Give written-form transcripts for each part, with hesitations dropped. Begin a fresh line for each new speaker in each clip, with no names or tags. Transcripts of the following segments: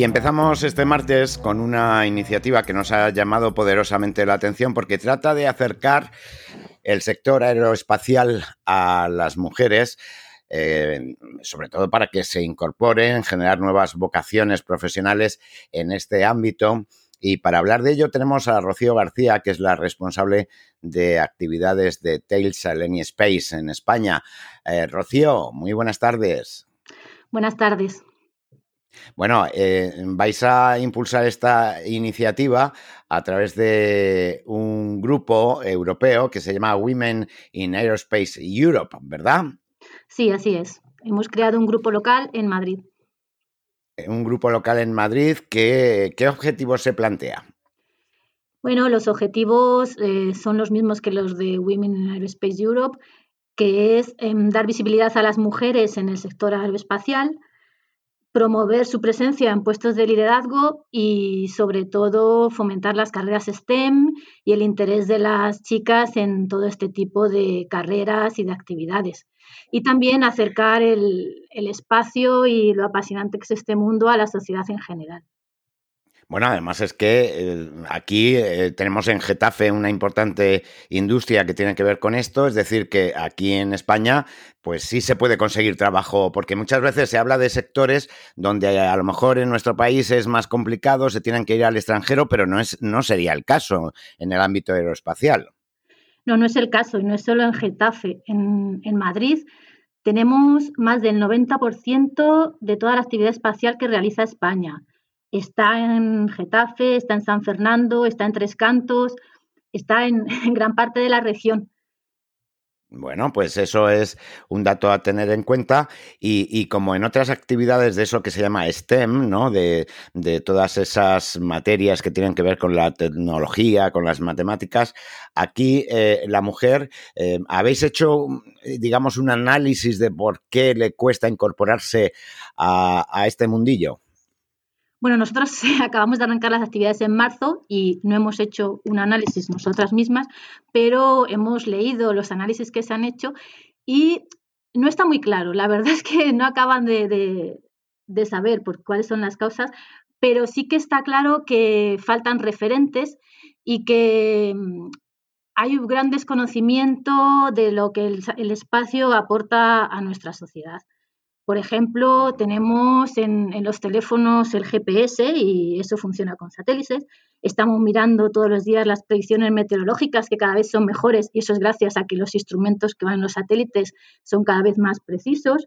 Y empezamos este martes con una iniciativa que nos ha llamado poderosamente la atención porque trata de acercar el sector aeroespacial a las mujeres, sobre todo para que se incorporen, generar nuevas vocaciones profesionales en este ámbito. Y para hablar de ello tenemos a Rocío García, que es la responsable de actividades de Thales Alenia Space en España. Rocío, muy buenas tardes.
Buenas tardes.
Bueno, vais a impulsar esta iniciativa a través de un grupo europeo que se llama Women in Aerospace Europe, ¿verdad?
Sí, así es. Hemos creado un grupo local en Madrid.
Un grupo local en Madrid. ¿Qué objetivos se plantea?
Bueno, los objetivos son los mismos que los de Women in Aerospace Europe, que es dar visibilidad a las mujeres en el sector aeroespacial, promover su presencia en puestos de liderazgo y, sobre todo, fomentar las carreras STEM y el interés de las chicas en todo este tipo de carreras y de actividades. Y también acercar el espacio y lo apasionante que es este mundo a la sociedad en general.
Bueno, además es que aquí tenemos en Getafe una importante industria que tiene que ver con esto, es decir, que aquí en España pues sí se puede conseguir trabajo, porque muchas veces se habla de sectores donde a lo mejor en nuestro país es más complicado, se tienen que ir al extranjero, pero no sería el caso en el ámbito aeroespacial.
No es el caso, y no es solo en Getafe. En Madrid tenemos más del 90% de toda la actividad espacial que realiza España. Está en Getafe, está en San Fernando, está en Tres Cantos, está en gran parte de la región.
Bueno, pues eso es un dato a tener en cuenta y como en otras actividades de eso que se llama STEM, ¿no? De todas esas materias que tienen que ver con la tecnología, con las matemáticas, aquí la mujer, ¿habéis hecho, digamos, un análisis de por qué le cuesta incorporarse a este mundillo?
Bueno, nosotros acabamos de arrancar las actividades en marzo y no hemos hecho un análisis nosotras mismas, pero hemos leído los análisis que se han hecho y no está muy claro. La verdad es que no acaban de saber por cuáles son las causas, pero sí que está claro que faltan referentes y que hay un gran desconocimiento de lo que el espacio aporta a nuestra sociedad. Por ejemplo, tenemos en los teléfonos el GPS y eso funciona con satélites. Estamos mirando todos los días las predicciones meteorológicas que cada vez son mejores y eso es gracias a que los instrumentos que van en los satélites son cada vez más precisos.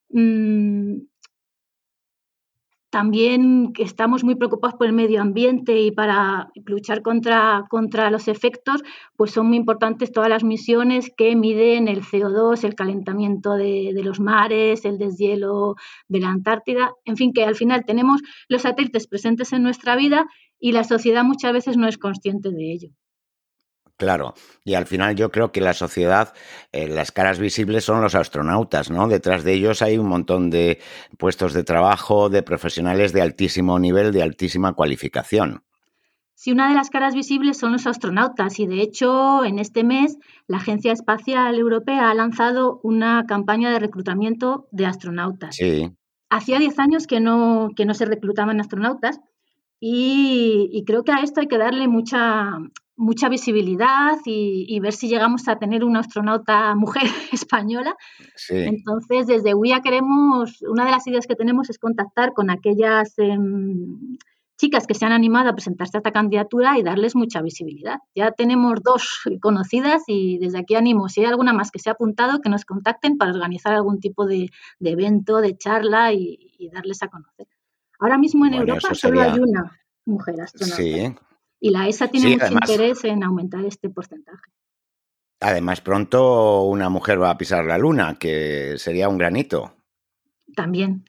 También estamos muy preocupados por el medio ambiente y para luchar contra los efectos, pues son muy importantes todas las misiones que miden el CO2, el calentamiento de los mares, el deshielo de la Antártida. En fin, que al final tenemos los satélites presentes en nuestra vida y la sociedad muchas veces no es consciente de ello.
Claro, y al final yo creo que la sociedad, las caras visibles son los astronautas, ¿no? Detrás de ellos hay un montón de puestos de trabajo, de profesionales de altísimo nivel, de altísima cualificación.
Sí, una de las caras visibles son los astronautas y, de hecho, en este mes la Agencia Espacial Europea ha lanzado una campaña de reclutamiento de astronautas.
Sí,
Hacía 10 años que no se reclutaban astronautas y creo que a esto hay que darle mucha visibilidad y ver si llegamos a tener una astronauta mujer española.
sí.
Entonces, desde UIA queremos, una de las ideas que tenemos es contactar con aquellas chicas que se han animado a presentarse a esta candidatura y darles mucha visibilidad. Ya tenemos 2 conocidas y desde aquí animo, si hay alguna más que se ha apuntado, que nos contacten para organizar algún tipo de evento, de charla y darles a conocer. Ahora mismo en
Bueno,
Europa
eso
solo hay
sería...
una mujer astronauta
Sí,
y la ESA tiene
sí,
mucho
además,
interés en aumentar este porcentaje.
además pronto una mujer va a pisar la luna, que sería un granito.
También.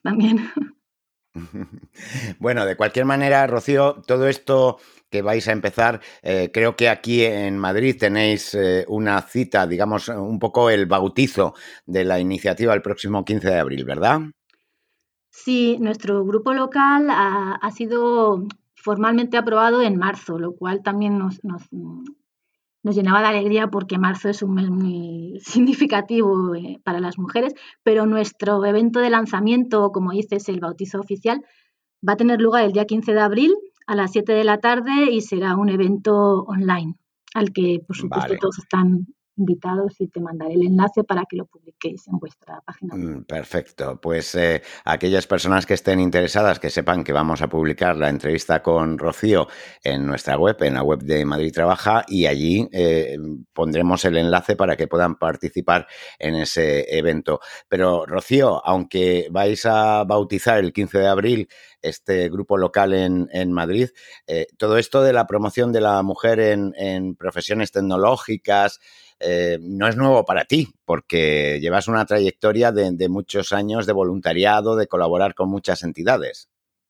Bueno, de cualquier manera, Rocío, todo esto que vais a empezar, creo que aquí en Madrid tenéis una cita, digamos, un poco el bautizo de la iniciativa el próximo 15 de abril, ¿verdad?
Sí, nuestro grupo local ha sido formalmente aprobado en marzo, lo cual también nos llenaba de alegría porque marzo es un mes muy significativo para las mujeres, pero nuestro evento de lanzamiento, como dices, el bautizo oficial, Va a tener lugar el día 15 de abril a las 7 de la tarde y será un evento online al que, por supuesto,
Vale.
todos están invitados y te mandaré el enlace para que lo publiquéis en vuestra página web.
Perfecto. Pues aquellas personas que estén interesadas, que sepan que vamos a publicar la entrevista con Rocío en nuestra web, en la web de Madrid Trabaja, y allí pondremos el enlace para que puedan participar en ese evento. Pero Rocío, aunque vais a bautizar el 15 de abril este grupo local en Madrid, todo esto de la promoción de la mujer en profesiones tecnológicas, no es nuevo para ti, porque llevas una trayectoria de muchos años de voluntariado, de colaborar con muchas entidades.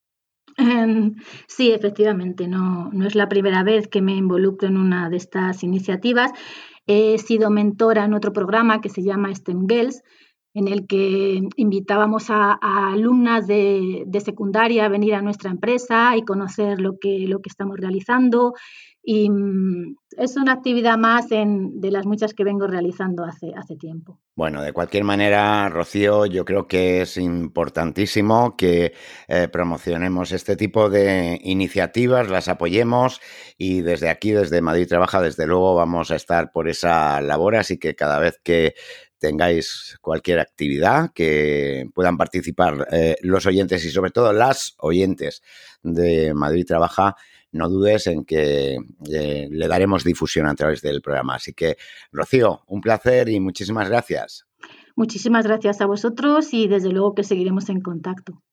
Sí, efectivamente, no es la primera vez que me involucro en una de estas iniciativas. He sido mentora en otro programa que se llama STEM Girls, en el que invitábamos a alumnas de secundaria a venir a nuestra empresa y conocer lo que estamos realizando. Y es una actividad más de las muchas que vengo realizando hace tiempo.
Bueno, de cualquier manera, Rocío, yo creo que es importantísimo que promocionemos este tipo de iniciativas, las apoyemos, y desde aquí, desde Madrid Trabaja, desde luego vamos a estar por esa labor, así que cada vez que tengáis cualquier actividad que puedan participar los oyentes y sobre todo las oyentes de Madrid Trabaja, no dudes en que le daremos difusión a través del programa. Así que, Rocío, un placer y muchísimas gracias.
Muchísimas gracias a vosotros y desde luego que seguiremos en contacto.